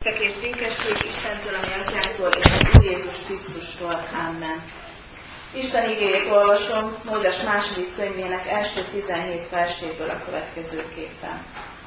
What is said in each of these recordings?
És békesség Istentől, ami Atyánktól, és az Úr Jézus Krisztustól. Amen. Isten igéjét olvasom Mózes második könyvének első 17 verséből a következőképpen.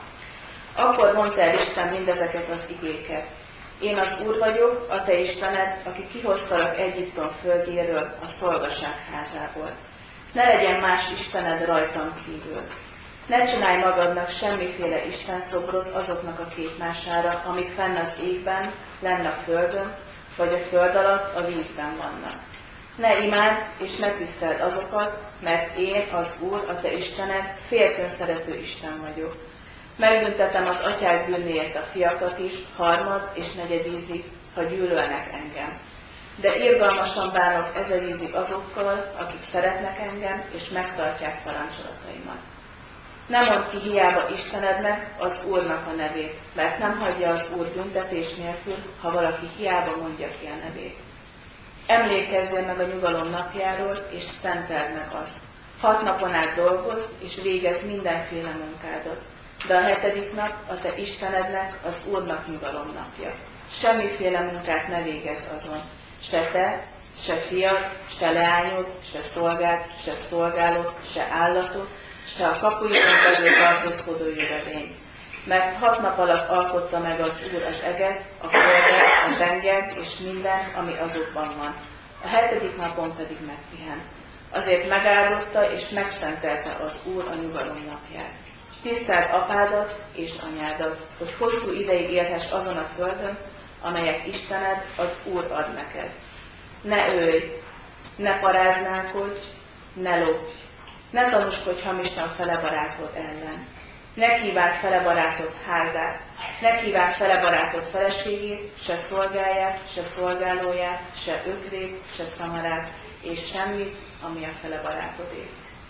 Akkor mondta el Isten mindezeket az igéket. Én az Úr vagyok, a te Istened, aki kihoztalak Egyiptom földjéről, a szolgaság házából. Ne legyen más Istened rajtam kívül. Ne csinálj magadnak semmiféle istenszobrot azoknak a képmására, amik fenn az égben, lenn a földön, vagy a föld alatt a vízben vannak. Ne imádd és ne tiszteld azokat, mert én, az Úr, a te Istened, féltőn szerető Isten vagyok. Megbüntetem az atyák bűnéért a fiakat is, harmad és negyedízig, ha gyűlölnek engem. De irgalmasan bánok ezerízig azokkal, akik szeretnek engem, és megtartják parancsolataimat. Ne mondd ki hiába Istenednek, az Úrnak a nevét, mert nem hagyja az Úr büntetés nélkül, ha valaki hiába mondja ki a nevét. Emlékezzél meg a nyugalom napjáról, és szenteld meg azt. 6 napon át dolgozz, és végezd mindenféle munkádat. De a 7. nap a te Istenednek, az Úrnak nyugalom napja. Semmiféle munkát ne végezz azon. Se te, se fiad, se leányod, se szolgád, se szolgálod, se állatod, se a kapuikon belül tartózkodó jövevény. Mert 6 nap alatt alkotta meg az Úr az eget, a földet, a tengert és minden, ami azokban van. A 7. napon pedig megpihent. Azért megáldotta és megszentelte az Úr a nyugalom napját. Tiszteld apádat és anyádat, hogy hosszú ideig élhess azon a földön, amelyet Istened, az Úr ad neked. Ne ölj, ne paráználkodj, ne lopj, ne tanúskodj hamisan fele barátod ellen. Ne kívánd fele barátod házát, ne kívánd fele barátod feleségét, se szolgáját, se szolgálóját, se ökrét, se szamarát, és semmit, ami a fele barátodé.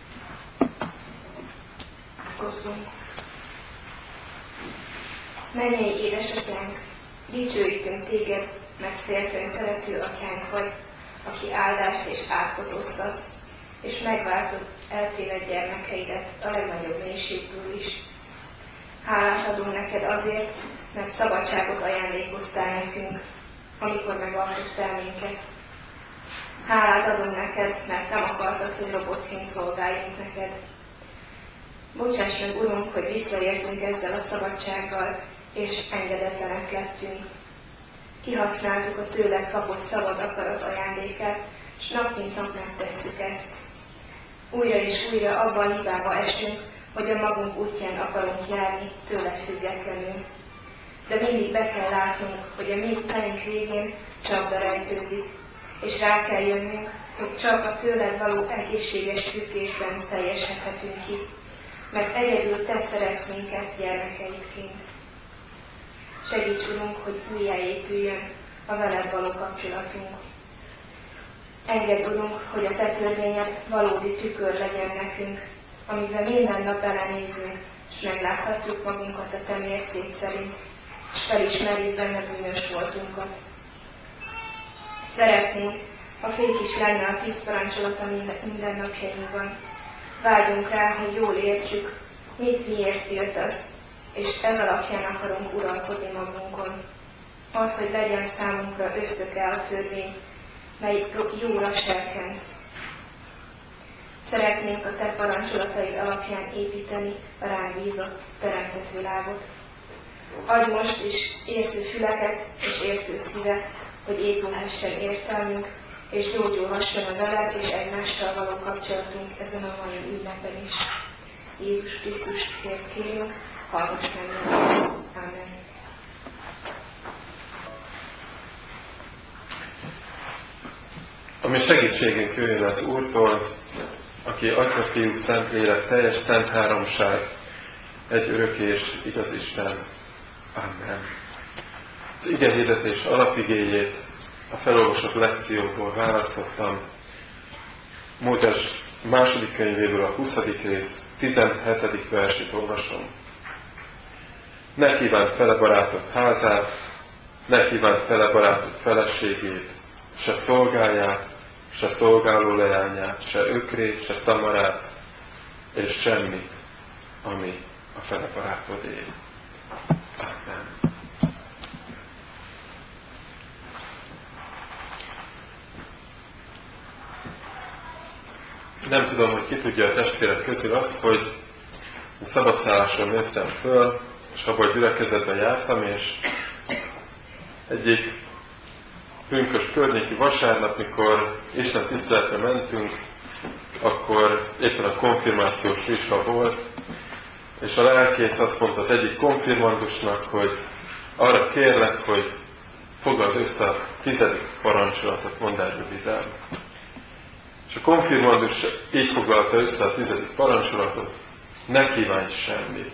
Áldozunk. Mennyei édesatyánk, dicsőítünk téged, mert féltőn szerető atyánk vagy, aki áldást és átkot osztasz, és megváltod eltévedt gyermekeidet a legnagyobb mélységből is. Hálát adunk neked azért, mert szabadságot ajándékoztál nekünk, amikor megalkottál minket. Hálát adunk neked, mert nem akartad, hogy robotként szolgáljunk neked. Bocsáss meg, Urunk, hogy visszaértünk ezzel a szabadsággal, és engedetlenek lettünk. Kihasználtuk a tőled kapott szabad akarat ajándékát, és nap mint nap megtesszük ezt. Újra és újra abba a hibába esünk, hogy a magunk útján akarunk járni tőled függetlenül. De mindig be kell látnunk, hogy a mi útjaink végén csapda rejtőzik, és rá kell jönnünk, hogy csak a tőled való egészséges függésben teljesedhetünk ki, mert egyedül te szeretsz minket gyermekeidként. Segíts, Urunk, hogy újjáépüljön a veled való kapcsolatunk. Engedd, Urunk, hogy a te törvényed valódi tükör legyen nekünk, amiben minden nap belenézünk, és megláthatjuk magunkat a te mércéd szerint, és felismerjük benne bűnös voltunkat. Szeretnénk, ha fék is lenne a 10 parancsolata minden napjainkban. Vágyunk rá, hogy jól értsük, mit miért tiltasz, és ez alapján akarunk uralkodni magunkon. Add, hogy legyen számunkra ösztöke a törvény, mely jóra serkent. Szeretnénk a te parancsolataid alapján építeni a ránk bízott teremtett világot. Adj most is értő füleket és értő szívet, hogy épülhessen értelmünk, és gyógyulhasson a veled és egymással való kapcsolatunk ezen a mai ünnepen is. Jézus Krisztusért kérünk, hallgass meg! Amen. A mi segítségünk jöjjön az Úrtól, aki Atya, Fiú, Szentlélek, teljes szent háromság, egy örök és igaz Isten. Amen. Az igehirdetés alapigéjét a felolvasott lekcióból választottam. Mózes második könyvéből a 20. rész, 17. versét olvasom. Ne kívánd fele barátod házát, ne kívánd fele barátod feleségét, se szolgáját, se szolgáló leányát, se ökrét, se szamarát, és semmit, ami a fele barátodé. Amen. nem tudom, hogy ki tudja a testvérek közül azt, hogy szabadszálláson nőttem föl, és abban a gyülekezetben jártam, és egyik pünkösd környéki vasárnap, mikor Isten tiszteletre mentünk, akkor éppen a konfirmációs vizsga volt, és a lelkész azt mondta az egyik konfirmandusnak, hogy arra kérlek, hogy foglald össze a 10. parancsolatot, mondd el röviden. És a konfirmandus így foglalta össze a 10. parancsolatot: ne kívánj semmit.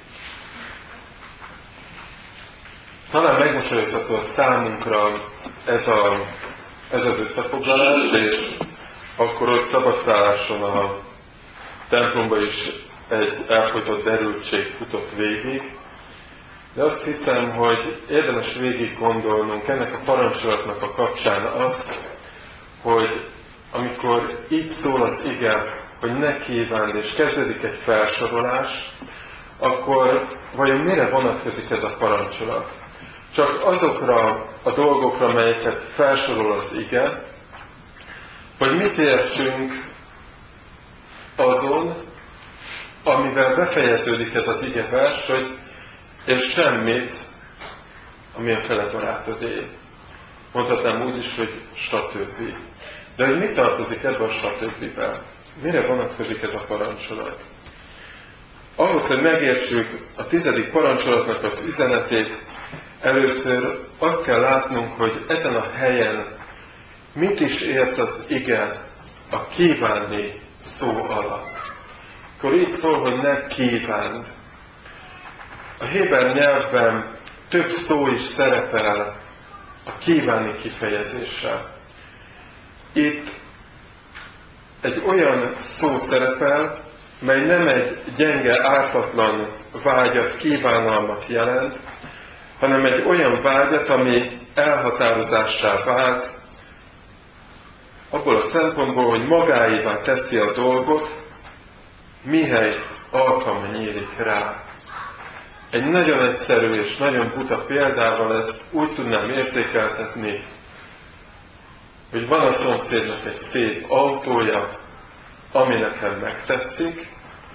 Talán megmosolyogtató a számunkra ez az összefoglalás, és akkor ott szabadszálláson a templomban is egy elfolytott derültség futott végig. De azt hiszem, hogy érdemes végig gondolnunk ennek a parancsolatnak a kapcsán azt, hogy amikor így szól az ige, hogy ne kívánd, és kezdődik egy felsorolás, akkor vajon mire vonatkozik ez a parancsolat? Csak azokra a dolgokra, melyeket felsorol az ige, hogy mit értsünk azon, amivel befejeződik ez az igevers, hogy és semmit, ami a fele barátodé. Mondhatnám úgy is, hogy stb. De hogy mi tartozik ebbe a stb-be? Mire vonatkozik ez a parancsolat? Ahhoz, hogy megértsük a 10. parancsolatnak az üzenetét, először azt kell látnunk, hogy ezen a helyen mit is ért az ige a kívánni szó alatt. Akkor így szól, hogy ne kívánd. A héber nyelvben több szó is szerepel a kívánni kifejezéssel. Itt egy olyan szó szerepel, mely nem egy gyenge, ártatlan vágyat, kívánalmat jelent, hanem egy olyan vágyat, ami elhatározássá vált, abból a szempontból, hogy magáévá teszi a dolgot, mihelyt alkalma nyílik rá. Egy nagyon egyszerű és nagyon buta példával ezt úgy tudnám érzékeltetni, hogy van a szomszédnak egy szép autója, ami nekem megtetszik,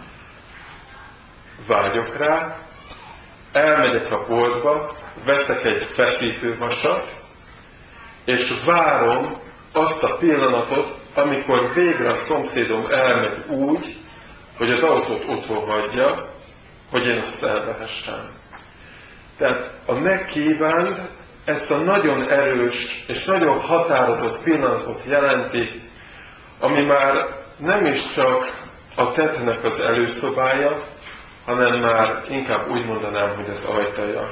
vágyok rá, elmegyek a boltba, veszek egy feszítővasat, és várom azt a pillanatot, amikor végre a szomszédom elmegy úgy, hogy az autót otthon hagyja, hogy én azt elvehessem. Tehát a ne kívánd ezt a nagyon erős és nagyon határozott pillanatot jelenti, ami már nem is csak a tettnek az előszobája, hanem már inkább úgy mondanám, hogy az ajtaja.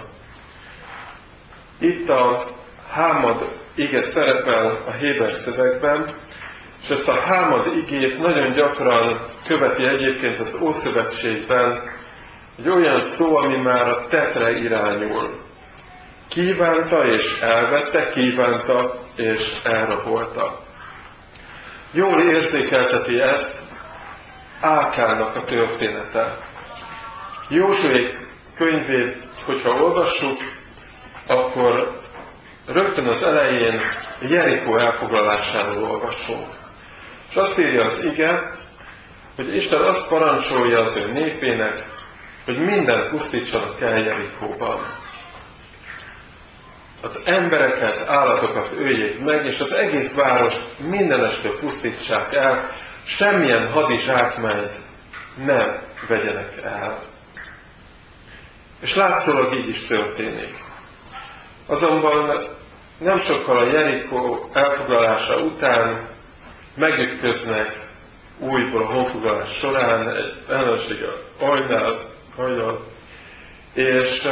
Itt a hámad ige szerepel a héber szövegben, és ezt a hámad igét nagyon gyakran követi egyébként az Ószövetségben egy olyan szó, ami már a tettre irányul. Kívánta és elvette, kívánta és elrabolta. Jól érzékelteti ezt Ákánnak a története. Józsué könyvét, hogyha olvassuk, akkor rögtön az elején Jerikó elfoglalásáról olvassunk. És azt írja az ige, hogy Isten azt parancsolja az ő népének, hogy mindent pusztítsanak el Jerikóban. Az embereket, állatokat öljék meg, és az egész várost mindenestől pusztítsák el, semmilyen hadizsákmányt nem vegyenek el. És látszólag így is történik. Azonban nem sokkal a Jerikó elfoglalása után megütköznek újból a honfoglalás során egy ellenséggel hajnal, és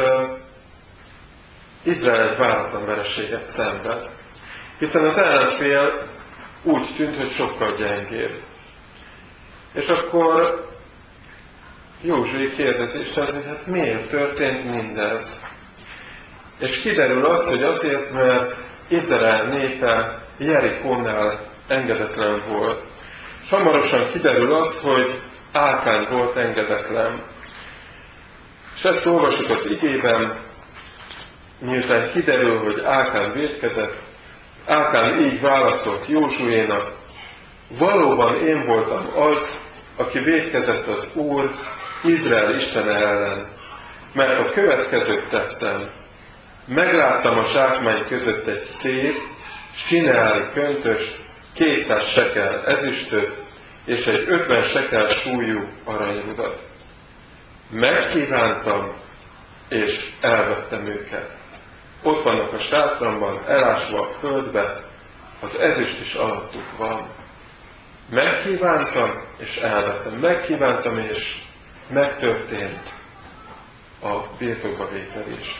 Izrael egy váratlan vereséget szenved. Hiszen az ellenfél úgy tűnt, hogy sokkal gyengébb. És akkor Józsué kérdezi Istent, hogy hát miért történt mindez? És kiderül az, hogy azért, mert Izrael népe Jerikónál engedetlen volt. És hamarosan kiderül az, hogy Ákán volt engedetlen. És ezt olvasjuk az igében, miután kiderül, hogy Ákán vétkezett, Ákán így válaszolt Józsuénak, valóban én voltam az, aki vétkezett az Úr, Izrael Istene ellen, mert a következőt tettem. Megláttam a zsákmány között egy szép, sineáli köntöst, 200 sekel ezüstöt, és egy 50 sekel súlyú aranyrudat. Megkívántam, és elvettem őket. Ott vannak a sátramban, elásva a földbe, az ezüst is alattuk van. Megkívántam, és elvettem. Megkívántam, és megtörtént a birtokba vétel is.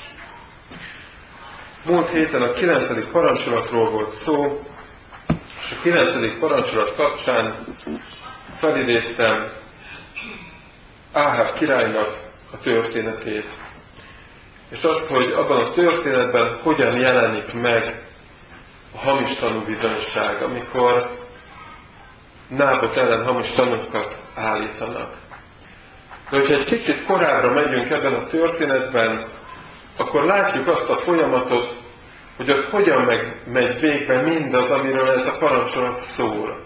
Múlt héten a 9. parancsolatról volt szó, és a 9. parancsolat kapcsán felidéztem Áháb királynak a történetét, és azt, hogy abban a történetben hogyan jelenik meg a hamis tanúbizonyság, amikor Nábot ellen hamis tanúkat állítanak. De hogyha egy kicsit korábbra megyünk ebben a történetben, akkor látjuk azt a folyamatot, hogy ott hogyan megy végbe mindaz, amiről ez a parancsolat szól.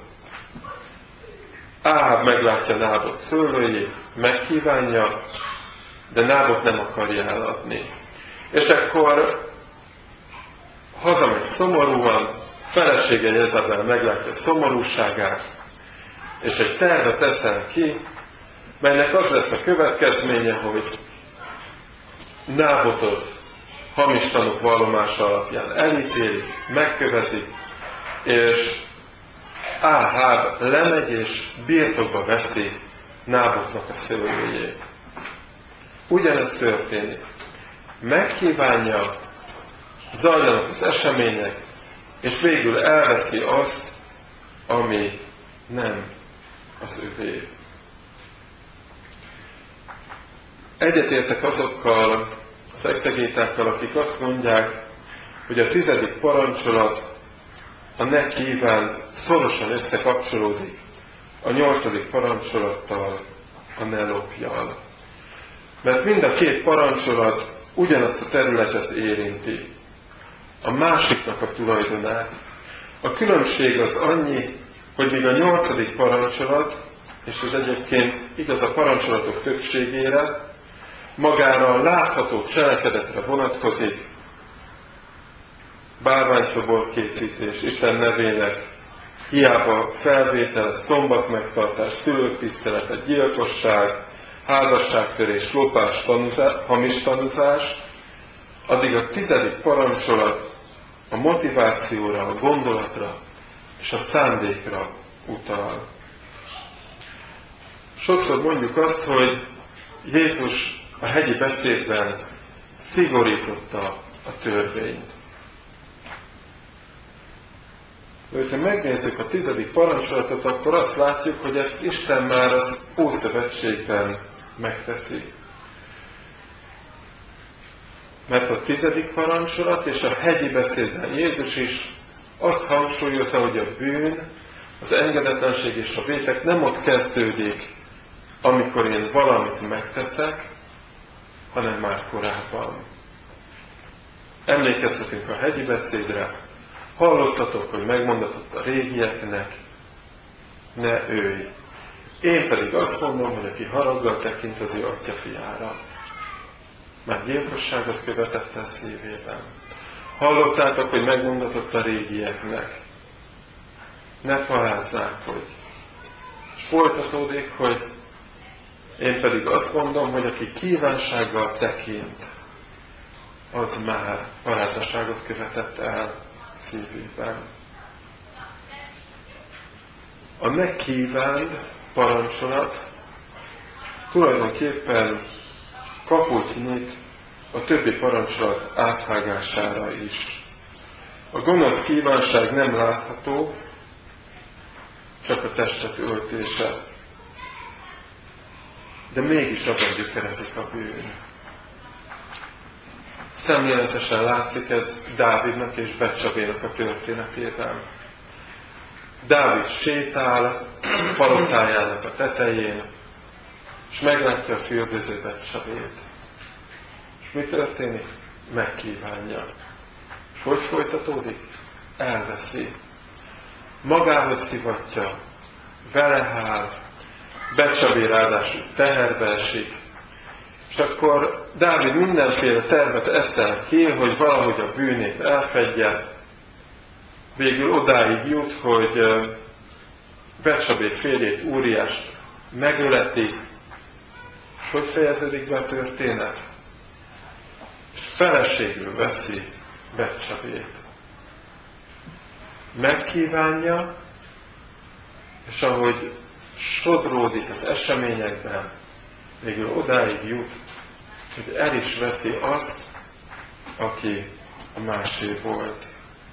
Áháb meglátja Nábot szőlőjét, megkívánja, de Nábot nem akarja eladni. És akkor hazamegy szomorúan, felesége Jezabel meglátja szomorúságát, és egy tervet eszel ki, melynek az lesz a következménye, hogy Nábotot hamis tanúk vallomása alapján elítélik, megkövezik, és Áháb lemegy és birtokba veszi Nábotnak a szőlőjét. Ugyanez történik. Megkívánja, zajlanak az események, és végül elveszi azt, ami nem az övé. Egyetértek azokkal az exegétákkal, akik azt mondják, hogy a 10. parancsolat a ne kívánt szorosan összekapcsolódik a 8. parancsolattal, a ne lopjal. Mert mind a két parancsolat ugyanazt a területet érinti, a másiknak a tulajdonát. A különbség az annyi, hogy míg a 8. parancsolat, és ez egyébként igaz a parancsolatok többségére, magára a látható cselekedetre vonatkozik, bárványszobor készítés, Isten nevének hiába felvétel, szombat megtartás, szülők tisztelete, gyilkosság, házasságtörés, lopás, hamis tanúzás, addig a 10. parancsolat a motivációra, a gondolatra és a szándékra utal. Sokszor mondjuk azt, hogy Jézus a hegyi beszédben szigorította a törvényt. De hogyha megnézzük a 10. parancsolatot, akkor azt látjuk, hogy ezt Isten már az Ószövetségben megteszi. Mert a 10. parancsolat és a hegyi beszédben Jézus is azt hangsúlyozza, hogy a bűn, az engedetlenség és a vétek nem ott kezdődik, amikor én valamit megteszek, hanem már korábban. Emlékezhetünk a hegyi beszédre, hallottatok, hogy megmondatott a régieknek, ne őj. Én pedig azt mondom, hogy aki haraggal tekint az ő atya fiára, már gyilkosságot követett el szívében. Hallottátok, hogy megmondatott a régieknek, ne paráználkodj. És folytatódik, hogy én pedig azt mondom, hogy aki kívánsággal tekint, az már paráznaságot követett el szívében. A ne kívánd parancsolat tulajdonképpen kaput nyit a többi parancsolat áthágására is. A gonosz kívánság nem látható, csak a testet öltése. De mégis abban gyökerezik a bűn. Szemléletesen látszik ez Dávidnak és Betsabénak a történetében. Dávid sétál palotájának a tetején, és meglátja a fürdőző Betsabét. És mi történik? Megkívánja. És hogy folytatódik? Elveszi. Magához hivatja, velehál, Becsabé ráadásul teherbe esik, és akkor Dávid mindenféle tervet eszel ki, hogy valahogy a bűnét elfedje. Végül odáig jut, hogy Becsabé férjét, Úriást megöleti, és hogy fejeződik be a történet? És feleségül veszi Becsabét. Megkívánja, és ahogy sodródik az eseményekben, végül odáig jut, hogy el is veszi azt, aki a másé volt.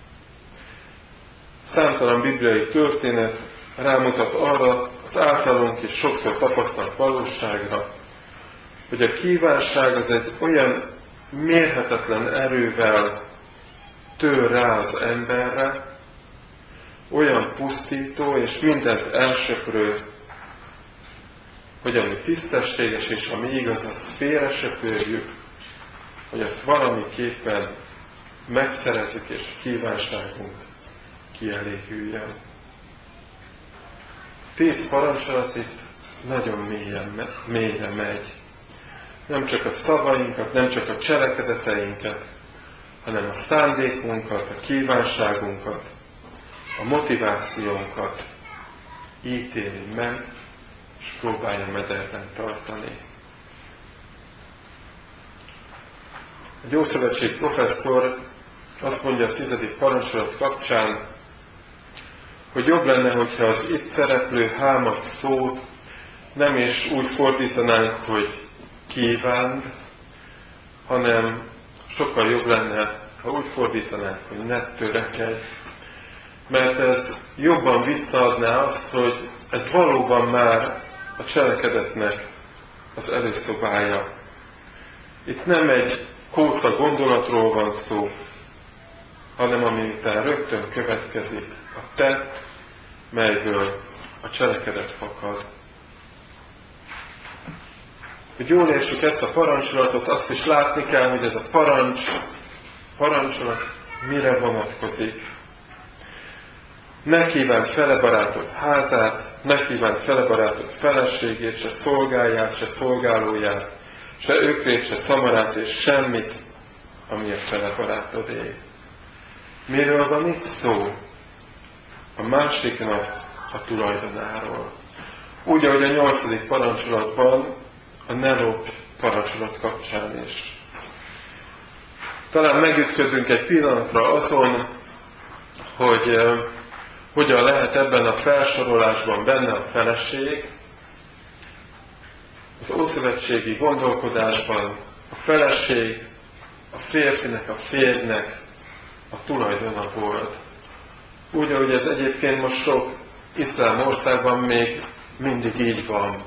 Számtalan bibliai történet rámutat arra az általunk is sokszor tapasztalt valóságra, hogy a kívánság az egy olyan mérhetetlen erővel tör rá az emberre, olyan pusztító és mindent elsöprő, hogy ami tisztességes és ami igaz, azt félresöpörjük, hogy azt valamiképpen megszerezzük és a kívánságunk kielégüljön. 10 parancsolat itt nagyon mélyre megy. Nem csak a szavainkat, nem csak a cselekedeteinket, hanem a szándékunkat, a kívánságunkat, a motivációnkat ítéli meg, és próbálja mederben tartani. Egy ószövetségi professzor azt mondja a 10. parancsolat kapcsán, hogy jobb lenne, hogyha az itt szereplő hámat szót nem is úgy fordítanánk, hogy kívánd, hanem sokkal jobb lenne, ha úgy fordítanánk, hogy ne törekedj. Mert ez jobban visszaadná azt, hogy ez valóban már a cselekedetnek az előszobája. Itt nem egy kósza gondolatról van szó, hanem ami után rögtön következik a tett, melyből a cselekedet fakad. Hogy jól értsük ezt a parancsolatot, azt is látni kell, hogy ez a parancsolat mire vonatkozik. Ne kívánt fele barátod házát, ne kívánt fele barátod feleségét, se szolgáját, se szolgálóját, se ökrét, se szamarát, és semmit, ami a fele barátodé. Miről van itt szó? A másiknak a tulajdonáról. Úgy, ahogy a 8. parancsolatban, a ne lopj parancsolat kapcsán is. Talán megütközünk egy pillanatra azon, hogy hogyan lehet ebben a felsorolásban benne a feleség. Az ószövetségi gondolkodásban a feleség a férfinek, a férjnek a tulajdona volt. Úgy, ahogy ez egyébként most sok iszlám országban még mindig így van.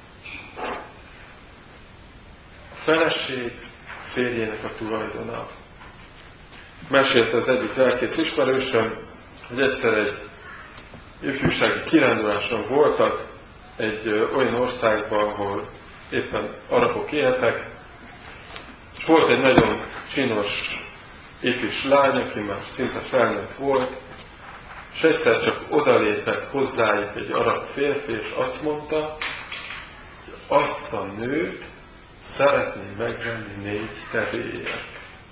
A feleség a férjének a tulajdona. Mesélte az egyik lelkész ismerősöm, hogy egyszer egy ifjúsági kiránduláson voltak egy olyan országban, ahol éppen arabok éltek, és volt egy nagyon csinos ifjús lány, aki már szinte felnőtt volt, és egyszer csak odalépett hozzájuk egy arab férfi, és azt mondta, hogy azt a nőt szeretné megvenni 4 tevéért.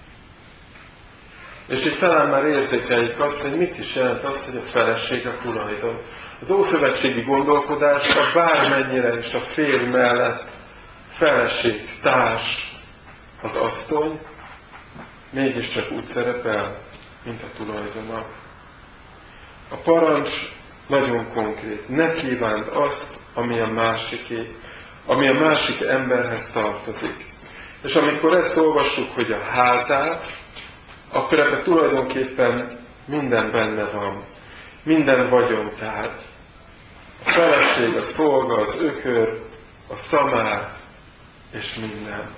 És itt talán már érzékeljük azt, hogy mit is jelent az, hogy a feleség a tulajdon. Az ószövetségi gondolkodásban bármennyire is a férj mellett feleség, társ az asszony, mégiscsak úgy szerepel, mint a tulajdona. A parancs nagyon konkrét. Ne kívánd azt, ami a másiké, ami a másik emberhez tartozik. És amikor ezt olvassuk, hogy a házát, akkor ebben tulajdonképpen minden benne van. Minden vagyontárgy. A feleség, a szolga, az ökör, a szamár, és minden.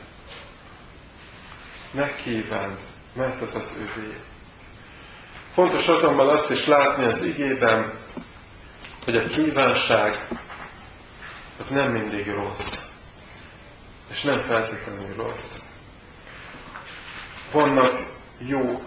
Ne kívánd, mert az az övé. Fontos azonban azt is látni az igében, hogy a kívánság az nem mindig rossz. És nem feltétlenül rossz. Vannak jó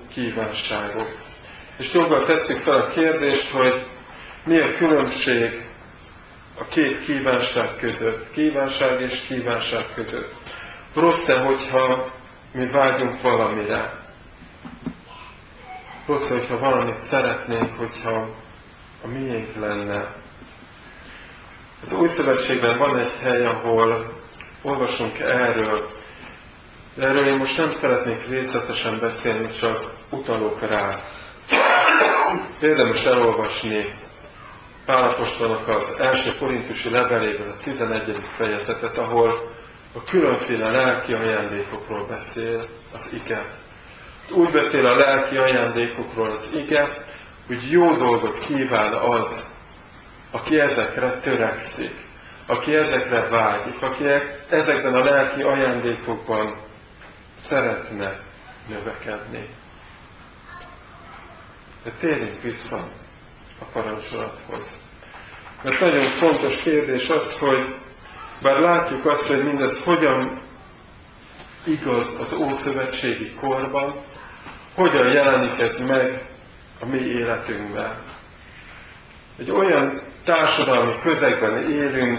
kívánságok. És joggal tesszük fel a kérdést, hogy mi a különbség a két kívánság között, kívánság és kívánság között. Rossz-e, hogyha mi vágyunk valamire? Rossz-e, hogyha valamit szeretnénk, hogyha a miénk lenne? Az Új Szövetségben van egy hely, ahol olvasunk erről, de erről én most nem szeretnék részletesen beszélni, csak utalok rá. Érdemes elolvasni Pál apostolnak az első korintusi leveléből a 11. fejezetet, ahol a különféle lelki ajándékokról beszél az ige. Úgy beszél a lelki ajándékokról az ige, hogy jó dolgot kíván az, aki ezekre törekszik, aki ezekre vágyik, aki ezekben a lelki ajándékokban szeretne növekedni. De térjünk vissza a parancsolathoz. Mert nagyon fontos kérdés az, hogy bár látjuk azt, hogy mindez hogyan igaz az ószövetségi korban, hogyan jelenik ez meg a mi életünkben. Egy olyan társadalmi közegben élünk,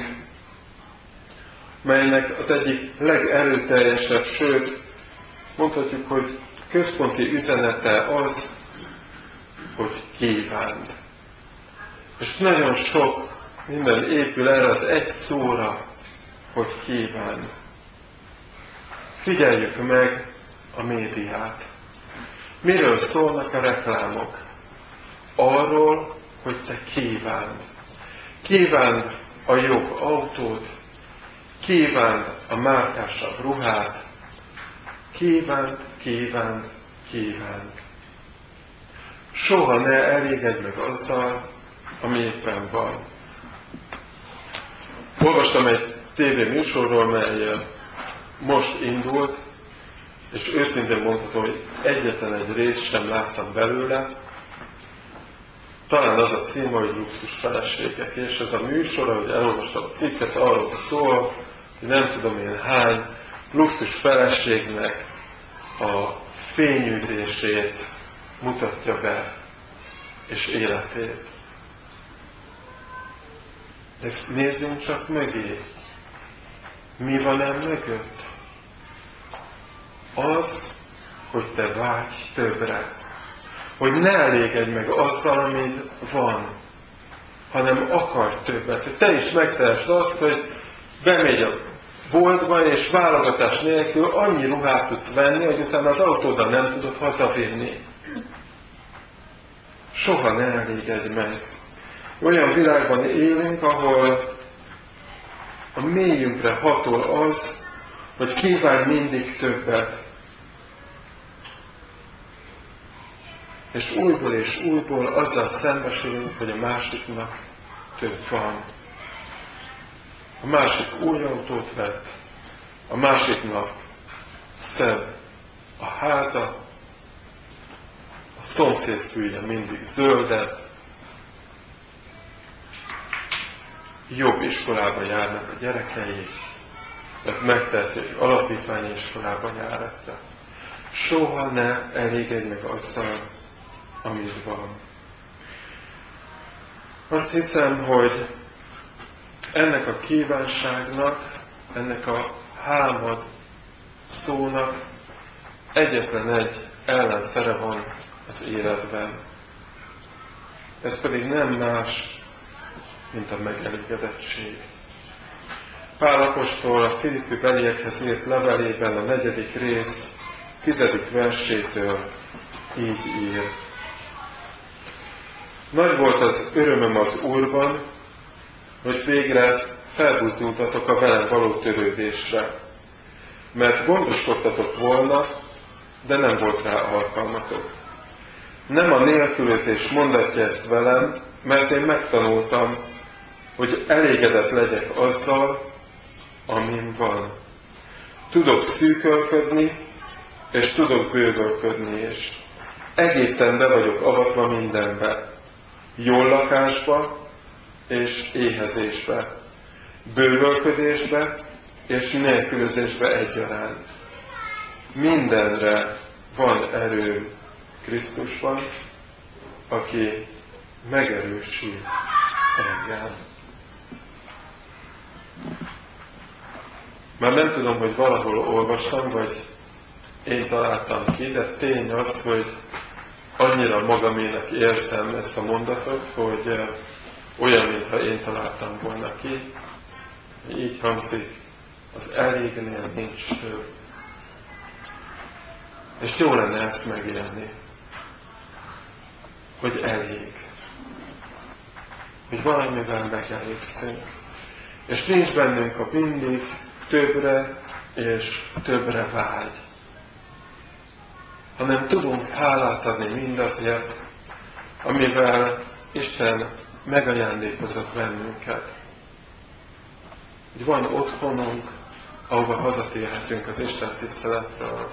melynek az egyik legerőteljesebb, sőt, mondhatjuk, hogy központi üzenete az, hogy kívánd. És nagyon sok minden épül erre az egy szóra, hogy kívánd. Figyeljük meg a médiát. Miről szólnak a reklámok? Arról, hogy te kívánd. Kívánd a jobb autót, kívánd a márkásabb ruhát, kívánd. Soha ne elégedj meg azzal, ami éppen van. Olvastam egy tévéműsorról, mely most indult, és őszintén mondhatom, hogy egyetlen egy részt sem láttam belőle. Talán az a címe, hogy luxus feleségek, és ez a műsor, ahogy elolvastam a cikket, arról szól, hogy nem tudom én hány luxus feleségnek a fényűzését mutatja be, és életét. De nézzünk csak mögé. Mi van mögött? Az, hogy te vágyj többre. Hogy ne elégedj meg azzal, amit van, hanem akarj többet. Hogy te is megtehessd azt, hogy bemegy a boltba, és válogatás nélkül annyi ruhát tudsz venni, hogy utána az autóddal nem tudod hazavinni. Soha ne elégedj meg. Olyan világban élünk, ahol a mélyünkre hatol az, hogy kívánj mindig többet. És újból azzal szembesülünk, hogy a másiknak több van. A másik új autót vett, a másiknak szebb a háza, a szomszéd fülje mindig zöldebb, jobb iskolába járnak a gyerekei, mert megteheti, hogy alapítványi iskolában járatja. Soha ne elégedj meg azzal, amit van. Azt hiszem, hogy ennek a kívánságnak, ennek a hámad szónak egyetlen egy ellenszere van az életben. Ez pedig nem más, mint a megelégedettség. Pál apostol a Filippi beliekhez írt levelében a 4. rész 10. versétől így ír. Nagy volt az örömöm az Úrban, hogy végre felbuzdultatok a velem való törődésre, mert gondoskodtatok volna, de nem volt rá alkalmatok. Nem a nélkülözés mondatja ezt velem, mert én megtanultam, hogy elégedett legyek azzal, amin van. Tudok szűkölködni, és tudok bővölködni is. Egészen be vagyok avatva mindenbe. Jól lakásba és éhezésbe. Bővölködésbe és nélkülözésbe egyaránt. Mindenre van erőm Krisztusban, aki megerősít engem. Már nem tudom, hogy valahol olvastam, vagy én találtam ki, de tény az, hogy annyira magamének érzem ezt a mondatot, hogy olyan, mintha én találtam volna ki. Így hangzik, az elégnél nincs több. És jó lenne ezt megélni, hogy elég. Hogy valamivel megelégszünk. És nincs bennünk a mindig többre és többre vágy. Hanem tudunk hálát adni mindazért, amivel Isten megajándékozott bennünket. Hogy van otthonunk, ahova hazatérhetünk az Isten tiszteletről.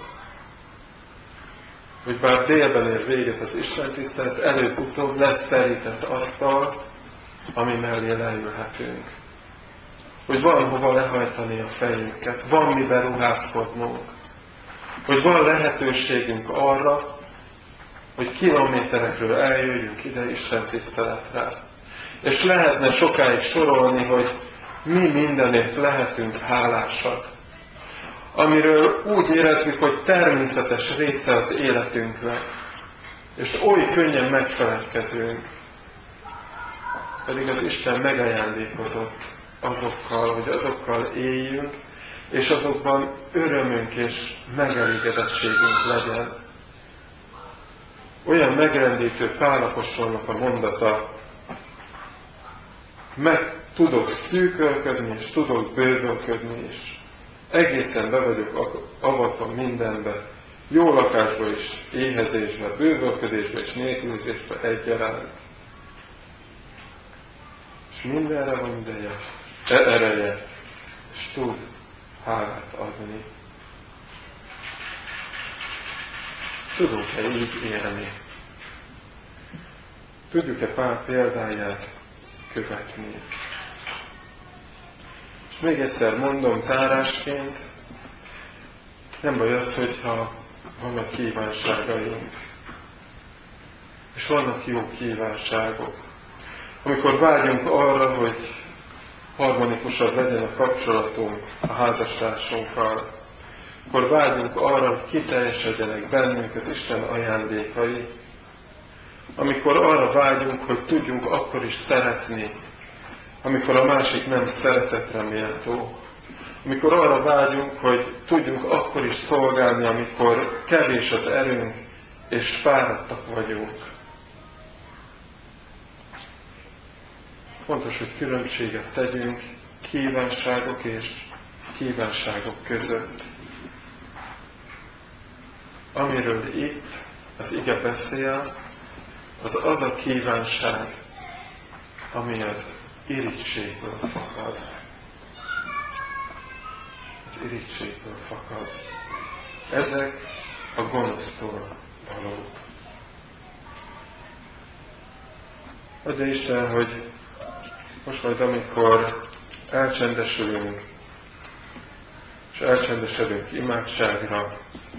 Hogy bár délben ér véget az Isten tisztelet, előbb-utóbb lesz terített asztal, ami mellé leülhetünk. Hogy van hova lehajtani a fejünket, van miben ruházkodnunk. Hogy van lehetőségünk arra, hogy kilométerekről eljöjjünk ide Isten tiszteletre. És lehetne sokáig sorolni, hogy mi mindenért lehetünk hálásak. Amiről úgy érezzük, hogy természetes része az életünknek. És oly könnyen megfeledkezünk. Pedig az Isten megajándékozott azokkal, hogy azokkal éljünk, és azokban örömünk és megelégedettségünk legyen. Olyan megrendítő Pál apostolnak a mondata, meg tudok szűkölködni, és tudok bővölködni is. Egészen be vagyok avatva mindenbe, jó lakásba is, éhezésbe, bővölködésbe és nélkülözésbe egyaránt. És mindenre van ideje, ereje, és tud hálát adni. Tudunk-e így élni? Tudjuk-e Pál példáját követni? És még egyszer mondom zárásként, nem baj az, hogyha vannak kívánságaink. És vannak jó kívánságok. Amikor vágyunk arra, hogy harmonikusabb legyen a kapcsolatunk a házastársunkkal, akkor vágyunk arra, hogy kiteljesedjenek bennünk az Isten ajándékai, amikor arra vágyunk, hogy tudjunk akkor is szeretni, amikor a másik nem szeretetre méltó, amikor arra vágyunk, hogy tudjunk akkor is szolgálni, amikor kevés az erőnk, és fáradtak vagyunk. Fontos, hogy különbséget tegyünk kívánságok és kívánságok között. Amiről itt az ige beszél, az az a kívánság, ami az irigységből fakad. Az irigységből fakad. Ezek a gonosztól valók. Adja Isten, hogy most majd, amikor elcsendesülünk, és elcsendesedünk imádságra,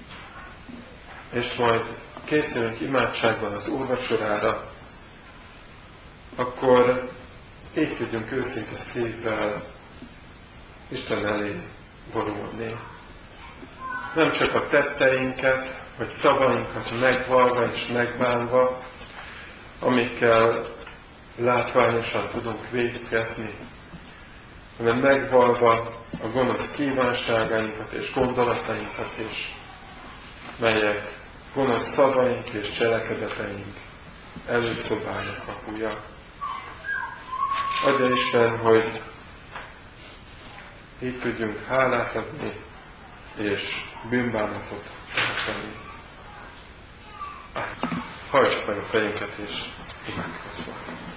és majd készülünk imádságban az úrvacsorára, akkor így tudjunk őszinte szívvel Isten elé borulni. Nem csak a tetteinket, vagy szavainkat megvalva és megbánva, amikkel látványosan tudunk vétkezni, hanem megvalva a gonosz kívánságainkat és gondolatainkat is, melyek gonosz szavaink és cselekedeteink előszobája kapuja. Adja Isten, hogy így tudjunk hálát adni és bűnbánatot tartani. Hajtsuk meg a fejünket és imádkozzunk.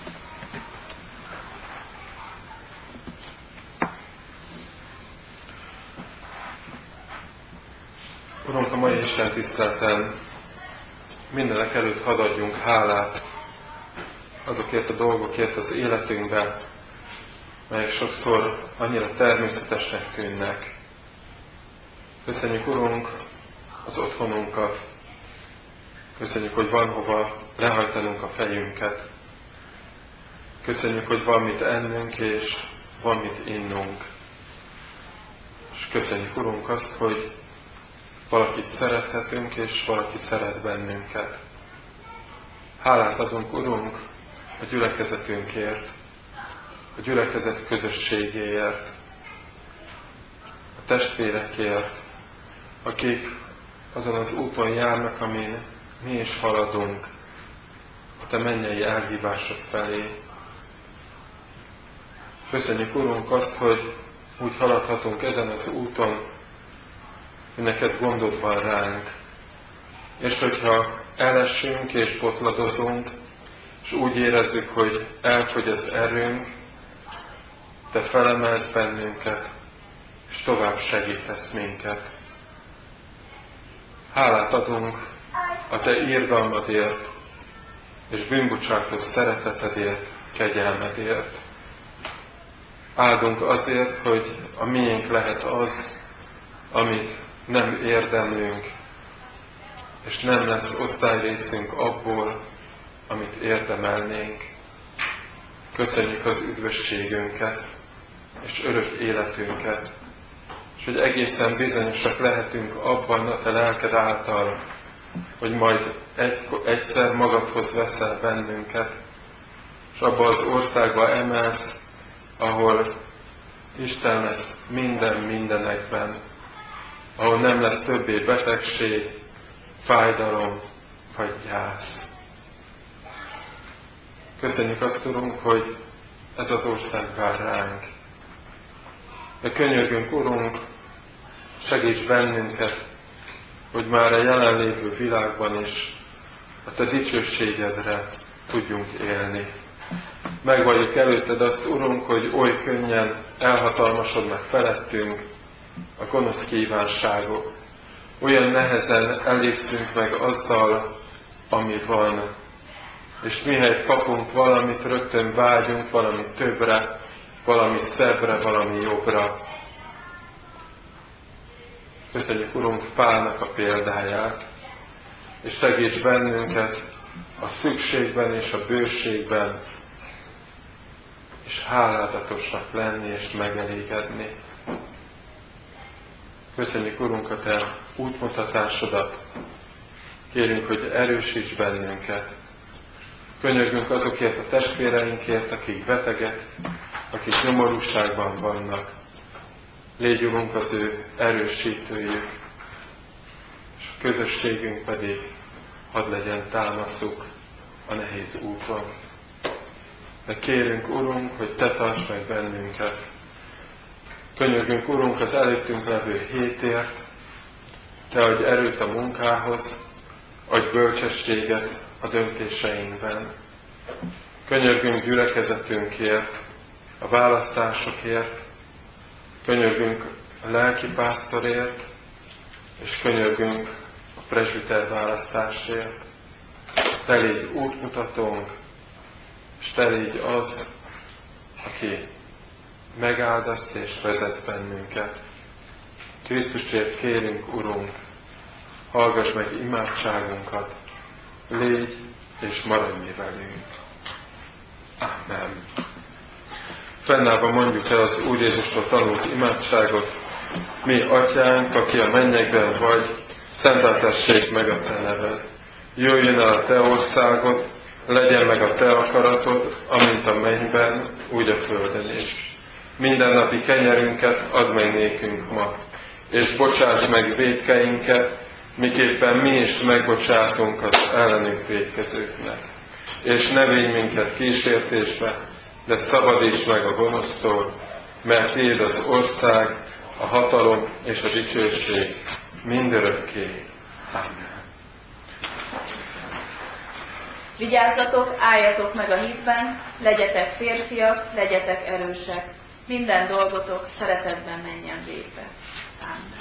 Urunk, a mai Isten tiszteleten mindenek előtt hadd adjunk hálát azokért a dolgokért az életünkben, melyek sokszor annyira természetesnek tűnnek. Köszönjük, Urunk, az otthonunkat. Köszönjük, hogy van hova lehajtanunk a fejünket. Köszönjük, hogy van mit ennünk és van mit innunk. És köszönjük, Urunk, azt, hogy valakit szerethetünk, és valaki szeret bennünket. Hálát adunk, Urunk, a gyülekezetünkért, a gyülekezet közösségéért, a testvérekért, akik azon az úton járnak, amin mi is haladunk, a Te mennyei elhívásod felé. Köszönjük, Urunk, azt, hogy úgy haladhatunk ezen az úton, hogy neked gondod van ránk, és hogyha elesünk és botladozunk, és úgy érezzük, hogy elfogy az erőnk, Te felemelsz bennünket, és tovább segítesz minket. Hálát adunk a Te irgalmadért, és bűnbocsátó szeretetedért, kegyelmedért. Áldunk azért, hogy a miénk lehet az, amit nem érdemlünk, és nem lesz osztályrészünk abból, amit érdemelnénk. Köszönjük az üdvösségünket, és örök életünket, és hogy egészen bizonyosak lehetünk abban a Te lelked által, hogy majd egyszer magadhoz veszel bennünket, és abba az országba emelsz, ahol Isten lesz minden mindenekben, ahol nem lesz többé betegség, fájdalom vagy gyász. Köszönjük azt, Urunk, hogy ez az ország vár ránk. De könyörgünk, Urunk, segíts bennünket, hogy már a jelenlévő világban is a Te dicsőségedre tudjunk élni. Megvalljuk előtted azt, Urunk, hogy oly könnyen elhatalmasodnak felettünk a gonosz kívánságok. Olyan nehezen elégszünk meg azzal, ami van. És mihelyt kapunk valamit, rögtön vágyunk valami többre, valami szebbre, valami jobbra. Köszönjük, Urunk, Pálnak a példáját, és segíts bennünket a szükségben és a bőségben, és háládatosnak lenni és megelégedni. Köszönjük, Urunk, a Te útmutatásodat. Kérünk, hogy erősíts bennünket. Könyörgünk azokért a testvéreinkért, akik betegek, akik nyomorúságban vannak. Légy, Urunk, az ő erősítőjük, és a közösségünk pedig hadd legyen támaszuk a nehéz úton. De kérünk, Urunk, hogy Te tarts meg bennünket. Könyörgünk, Urunk, az előttünk levő hétért, Te adj erőt a munkához, adj bölcsességet a döntéseinkben. Könyörgünk gyülekezetünkért, a választásokért, könyörgünk a lelkipásztorért, és könyörgünk a presbiter választásért. Te légy útmutatónk, és Te légy az, aki megáldasz és vezetsz bennünket. Krisztusért kérünk, Urunk, hallgass meg imádságunkat, légy és maradj mi velünk. Amen. Fennállva mondjuk el az Úr Jézustól tanult imádságot. Mi, Atyánk, aki a mennyekben vagy, szenteltessék meg a Te neved. Jöjjön el a Te országod, legyen meg a Te akaratod, amint a mennyben, úgy a földön is. Mindennapi kenyerünket add meg nékünk ma, és bocsáss meg vétkeinket, miképpen mi is megbocsátunk az ellenünk vétkezőknek. És ne védj minket kísértésbe, de szabadíts meg a gonosztól, mert Tiéd az ország, a hatalom és a dicsőség mindörökké. Amen. Vigyázzatok, álljatok meg a hitben, legyetek férfiak, legyetek erősek. Minden dolgotok szeretetben menjen végbe. Amen.